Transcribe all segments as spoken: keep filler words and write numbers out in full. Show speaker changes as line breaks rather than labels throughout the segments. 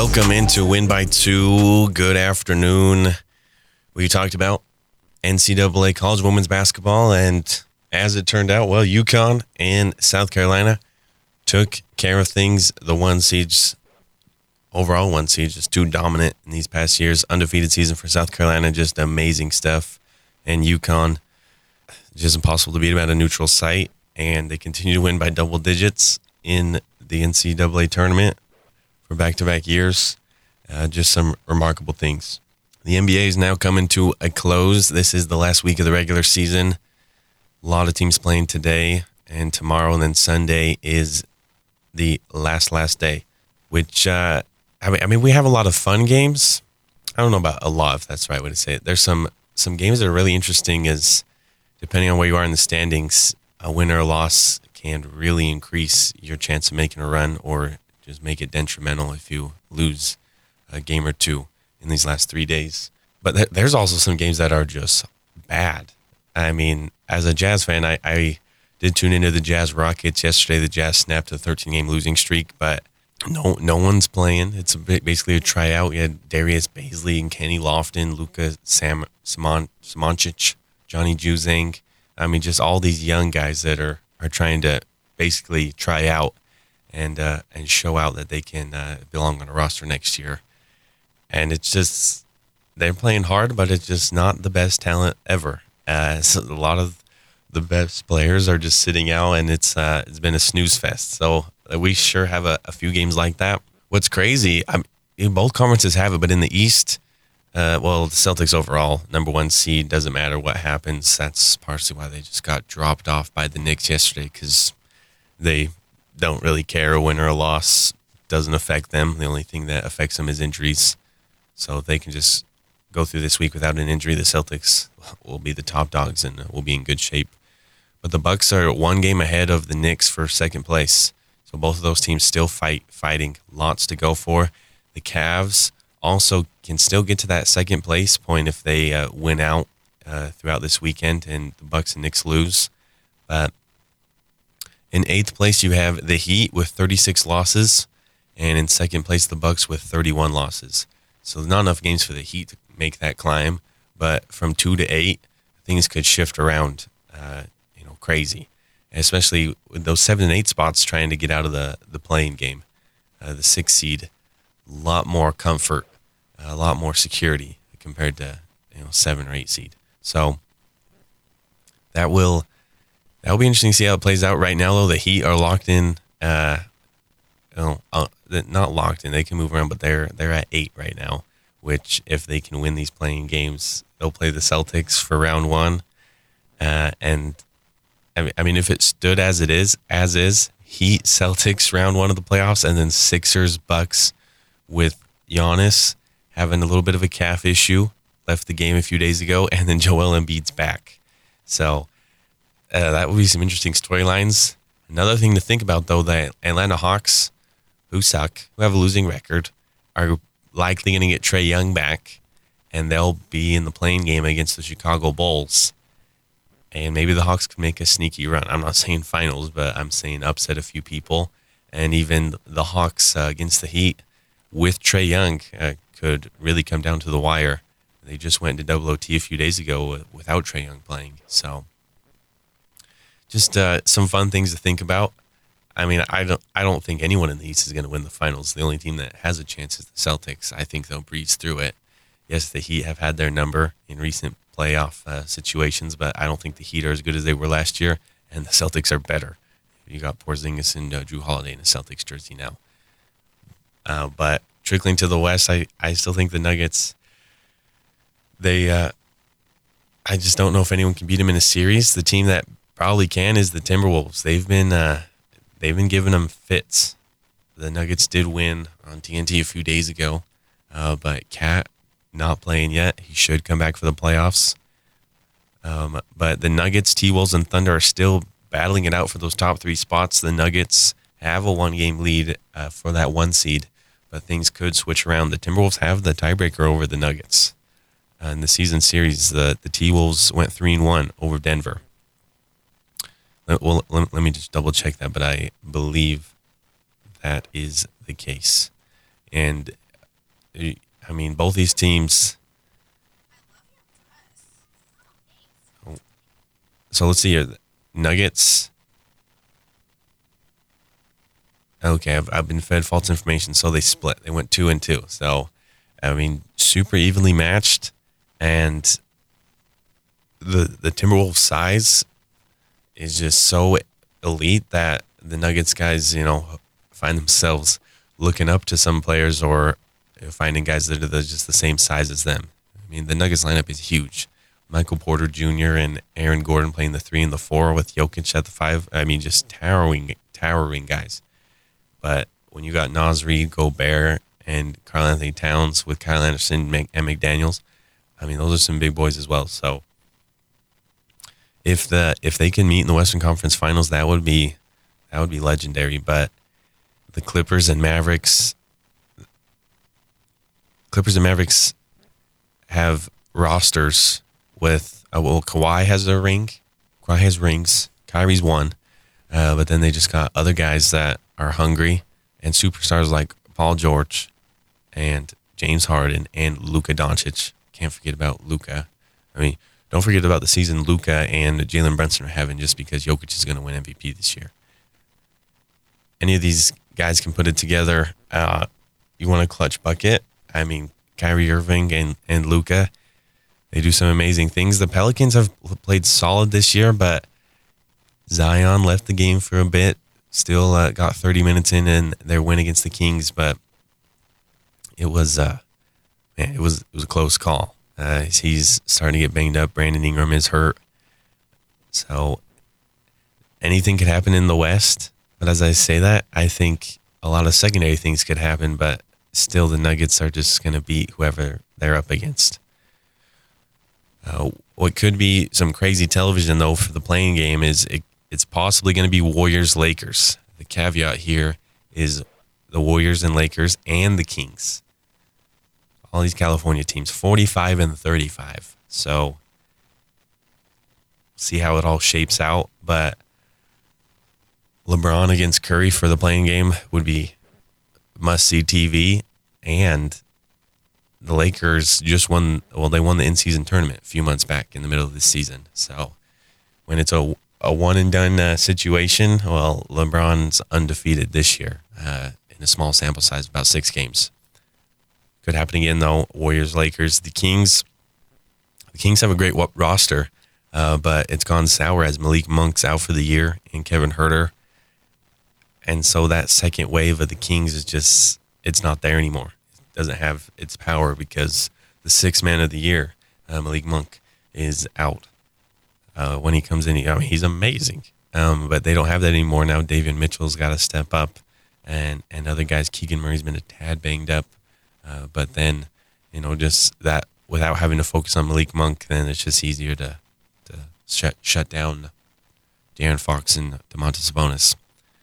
Welcome into Win by Two. Good afternoon. We talked about N C double A college women's basketball, and as it turned out, well, UConn and South Carolina took care of things. The one seeds, overall one seed, just too dominant in these past years. Undefeated season for South Carolina, just amazing stuff. And UConn, just impossible to beat them at a neutral site, and they continue to win by double digits in the N C double A tournament for back-to-back years. Uh, just some remarkable things. The N B A is now coming to a close. This is the last week of the regular season. A lot of teams playing today and tomorrow, and then Sunday is the last, last day, which, uh, I mean, I mean, we have a lot of fun games. I don't know about a lot, if that's the right way to say it. There's some, some games that are really interesting as, depending on where you are in the standings, a win or a loss can really increase your chance of making a run or just make it detrimental if you lose a game or two in these last three days. But th- there's also some games that are just bad. I mean, as a Jazz fan, I, I did tune into the Jazz Rockets yesterday. The Jazz snapped a thirteen-game losing streak, but no no one's playing. It's a bit, basically a tryout. You had Darius Baisley and Kenny Lofton, Luka Sam, Simon, Simoncic, Johnny Juzang. I mean, just all these young guys that are, are trying to basically try out and uh, and show out that they can uh, belong on a roster next year. And it's just, they're playing hard, but it's just not the best talent ever. Uh, so a lot of the best players are just sitting out, and it's uh, it's been a snooze fest. So uh, we sure have a, a few games like that. What's crazy, I'm, both conferences have it, but in the East, uh, well, the Celtics overall, number one seed, doesn't matter what happens. That's partially why they just got dropped off by the Knicks yesterday, because they don't really care. A win or a loss doesn't affect them. The only thing that affects them is injuries. So if they can just go through this week without an injury, the Celtics will be the top dogs and will be in good shape. But the Bucks are one game ahead of the Knicks for second place. So both of those teams still fight, fighting, lots to go for. The Cavs also can still get to that second place point if they uh, win out uh, throughout this weekend and the Bucks and Knicks lose. But in eighth place, you have the Heat with thirty-six losses, and in second place, the Bucks with thirty-one losses. So there's not enough games for the Heat to make that climb, but from two to eight, things could shift around, uh, you know, crazy, especially with those seven and eight spots trying to get out of the the playing game. Uh, the sixth seed, a lot more comfort, a lot more security compared to you know seven or eight seed. So that will. That'll be interesting to see how it plays out. Right now, though, the Heat are locked in. Uh, you know, uh, not locked in. They can move around, but they're they're at eight right now. Which, if they can win these playing games, they'll play the Celtics for round one. Uh, and I mean, I mean, if it stood as it is, as is, Heat Celtics round one of the playoffs, and then Sixers Bucks with Giannis having a little bit of a calf issue, left the game a few days ago, and then Joel Embiid's back. So. Uh, that would be some interesting storylines. Another thing to think about, though, the Atlanta Hawks, who suck, who have a losing record, are likely going to get Trae Young back, and they'll be in the playing game against the Chicago Bulls. And maybe the Hawks can make a sneaky run. I'm not saying finals, but I'm saying upset a few people. And even the Hawks uh, against the Heat with Trae Young uh, could really come down to the wire. They just went to double O T a few days ago without Trae Young playing, so... Just uh, some fun things to think about. I mean, I don't I don't think anyone in the East is going to win the finals. The only team that has a chance is the Celtics. I think they'll breeze through it. Yes, the Heat have had their number in recent playoff uh, situations, but I don't think the Heat are as good as they were last year, and the Celtics are better. You got Porzingis and uh, Jrue Holiday in a Celtics jersey now. Uh, but trickling to the West, I, I still think the Nuggets, they, uh, I just don't know if anyone can beat them in a series. The team that probably can is the Timberwolves. They've been uh, they've been giving them fits. The Nuggets did win on T N T a few days ago, uh, but Cat not playing yet. He should come back for the playoffs. Um, but the Nuggets, T-Wolves, and Thunder are still battling it out for those top three spots. The Nuggets have a one-game lead uh, for that one seed, but things could switch around. The Timberwolves have the tiebreaker over the Nuggets. Uh, in the season series, the, the T-Wolves went three and one over Denver. Well, let, let me just double check that, but I believe that is the case. And I mean, both these teams. So let's see here. Nuggets. Okay, I've, I've been fed false information, so they split. They went two and two. So, I mean, super evenly matched, and the the Timberwolves size is just so elite that the Nuggets guys, you know, find themselves looking up to some players or finding guys that are the, just the same size as them. I mean, the Nuggets lineup is huge. Michael Porter Junior and Aaron Gordon playing the three and the four with Jokic at the five. I mean, just towering, towering guys. But when you got Naz Reid, Gobert, and Karl Anthony Towns with Kyle Anderson and McDaniels, I mean, those are some big boys as well. So if the if they can meet in the Western Conference Finals, that would be that would be legendary. But the Clippers and Mavericks, Clippers and Mavericks have rosters with uh, well, Kawhi has a ring, Kawhi has rings, Kyrie's one, uh, but then they just got other guys that are hungry and superstars like Paul George and James Harden and Luka Doncic. Can't forget about Luka. I mean, don't forget about the season Luka and Jalen Brunson are having just because Jokic is going to win M V P this year. Any of these guys can put it together. Uh, you want a clutch bucket? I mean, Kyrie Irving and, and Luka, they do some amazing things. The Pelicans have played solid this year, but Zion left the game for a bit. Still uh, got thirty minutes in in their win against the Kings, but it was uh, man, it was it was a close call. Uh, he's starting to get banged up. Brandon Ingram is hurt, so anything could happen in the West. But as I say that, I think a lot of secondary things could happen. But still, the Nuggets are just going to beat whoever they're up against. Uh, what could be some crazy television though for the playing game is it. It's possibly going to be Warriors-Lakers. The caveat here is the Warriors and Lakers and the Kings. All these California teams, forty-five and thirty-five. So, see how it all shapes out. But LeBron against Curry for the playing game would be must-see T V. And the Lakers just won, well, they won the in-season tournament a few months back in the middle of the season. So, when it's a A one and done uh, situation. Well, LeBron's undefeated this year uh, in a small sample size, about six games. Could happen again though. Warriors, Lakers, the Kings. The Kings have a great w- roster, uh, but it's gone sour as Malik Monk's out for the year and Kevin Huerter, and so that second wave of the Kings is just it's not there anymore. It doesn't have its power because the sixth man of the year, uh, Malik Monk, is out. Uh, when he comes in, he, I mean, he's amazing. Um, but they don't have that anymore now. Davion Mitchell's got to step up, and and other guys. Keegan Murray's been a tad banged up, uh, but then you know just that without having to focus on Malik Monk, then it's just easier to to shut shut down De'Aaron Fox and Domantas Sabonis.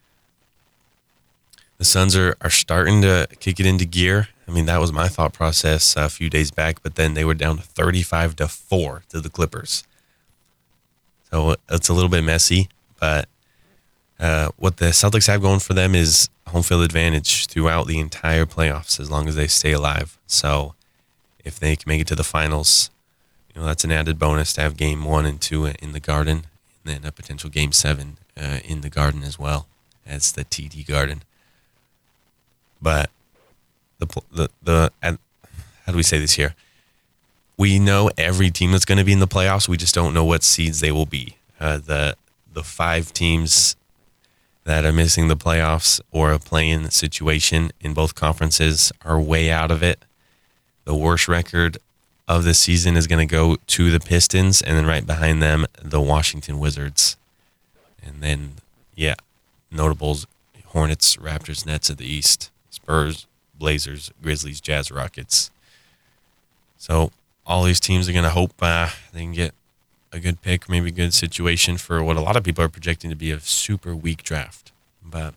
The Suns are are starting to kick it into gear. I mean, that was my thought process a few days back, but then they were down thirty-five to four to the Clippers. So it's a little bit messy, but uh, what the Celtics have going for them is home field advantage throughout the entire playoffs as long as they stay alive. So if they can make it to the finals, you know, that's an added bonus to have game one and two in the Garden, and then a potential game seven uh, in the Garden as well as the T D Garden. But the the the how do we say this here? We know every team that's going to be in the playoffs. We just don't know what seeds they will be. Uh, the the five teams that are missing the playoffs or a play-in situation in both conferences are way out of it. The worst record of the season is going to go to the Pistons, and then right behind them, the Washington Wizards. And then, yeah, notables, Hornets, Raptors, Nets of the East, Spurs, Blazers, Grizzlies, Jazz, Rockets. So all these teams are going to hope uh, they can get a good pick, maybe a good situation for what a lot of people are projecting to be a super weak draft. But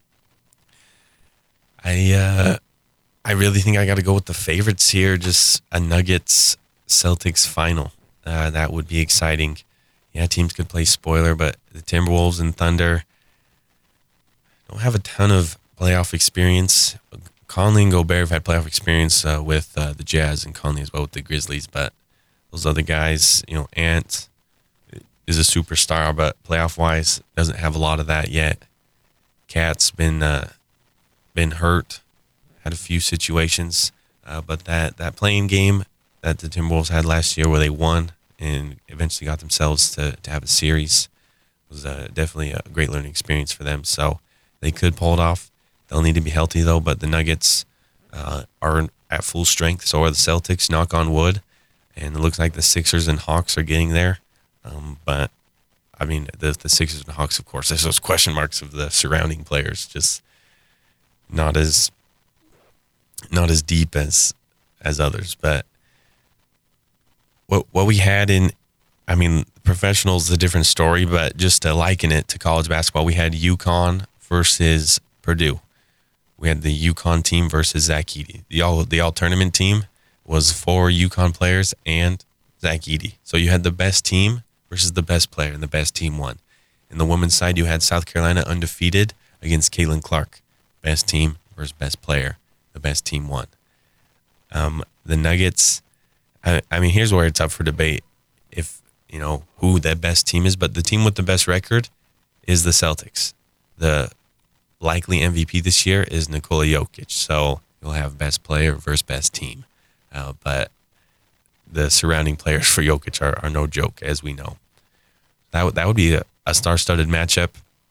I uh, I really think I got to go with the favorites here, just a Nuggets Celtics final. Uh, that would be exciting. Yeah, teams could play spoiler, but the Timberwolves and Thunder don't have a ton of playoff experience. Conley and Gobert have had playoff experience uh, with uh, the Jazz, and Conley as well with the Grizzlies. But those other guys, you know, Ant is a superstar, but playoff-wise doesn't have a lot of that yet. Cat's been uh, been hurt, had a few situations, uh, but that, that playing game that the Timberwolves had last year where they won and eventually got themselves to, to have a series was uh, definitely a great learning experience for them. So they could pull it off. They'll need to be healthy, though, but the Nuggets uh, are at full strength. So are the Celtics, knock on wood. And it looks like the Sixers and Hawks are getting there. Um, but, I mean, the, the Sixers and Hawks, of course, there's those question marks of the surrounding players, just not as not as deep as as others. But what what we had in, I mean, professionals is a different story, but just to liken it to college basketball, we had UConn versus Purdue. We had the UConn team versus Zach Edey. The all the all tournament team was four UConn players and Zach Edey. So you had the best team versus the best player, and the best team won. In the women's side, you had South Carolina undefeated against Caitlin Clark. Best team versus best player. The best team won. Um, the Nuggets, I, I mean, here's where it's up for debate. If, you know, who the best team is, but the team with the best record is the Celtics. The likely M V P this year is Nikola Jokic. So you'll have best player versus best team. Uh, but the surrounding players for Jokic are, are no joke, as we know. That, w- that would be a, a star-studded matchup.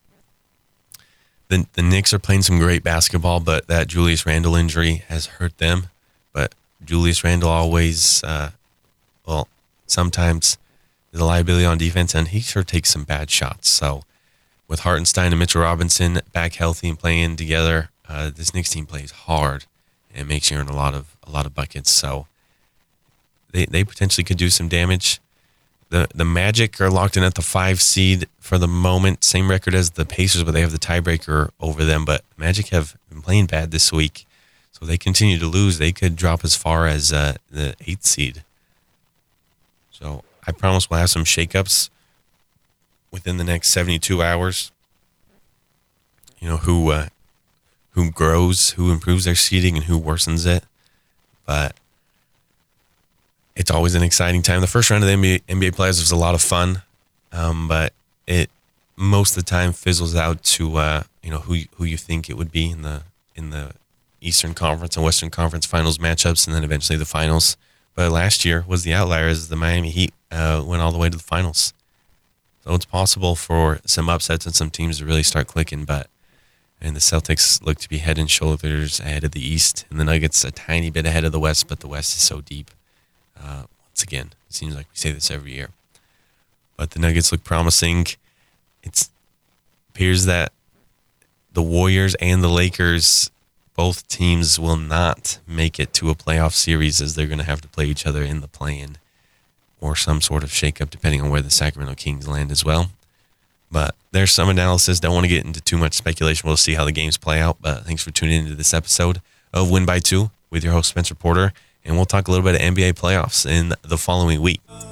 The, the Knicks are playing some great basketball, but that Julius Randle injury has hurt them. But Julius Randle always, uh, well, sometimes is a liability on defense, and he sure takes some bad shots. So with Hartenstein and Mitchell Robinson back healthy and playing together, uh, this Knicks team plays hard and makes you earn a lot of a lot of buckets. So they they potentially could do some damage. The the Magic are locked in at the five seed for the moment, same record as the Pacers, but they have the tiebreaker over them. But Magic have been playing bad this week, so if they continue to lose, they could drop as far as uh, the eighth seed. So I promise we'll have some shakeups within the next seventy-two hours. You know, who uh, who grows, who improves their seeding, and who worsens it. But it's always an exciting time. The first round of the N B A, N B A playoffs was a lot of fun, um, but it most of the time fizzles out to uh, you know who who you think it would be in the in the Eastern Conference and Western Conference Finals matchups, and then eventually the finals. But last year was the outlier as the Miami Heat uh, went all the way to the finals. So it's possible for some upsets and some teams to really start clicking, but and the Celtics look to be head and shoulders ahead of the East, and the Nuggets a tiny bit ahead of the West, but the West is so deep. Uh, once again, it seems like we say this every year. But the Nuggets look promising. It appears that the Warriors and the Lakers, both teams will not make it to a playoff series, as they're going to have to play each other in the play-in or some sort of shakeup, depending on where the Sacramento Kings land as well. But there's some analysis. Don't want to get into too much speculation. We'll see how the games play out. But thanks for tuning into this episode of Win by Two with your host, Spencer Porter. And we'll talk a little bit of N B A playoffs in the following week.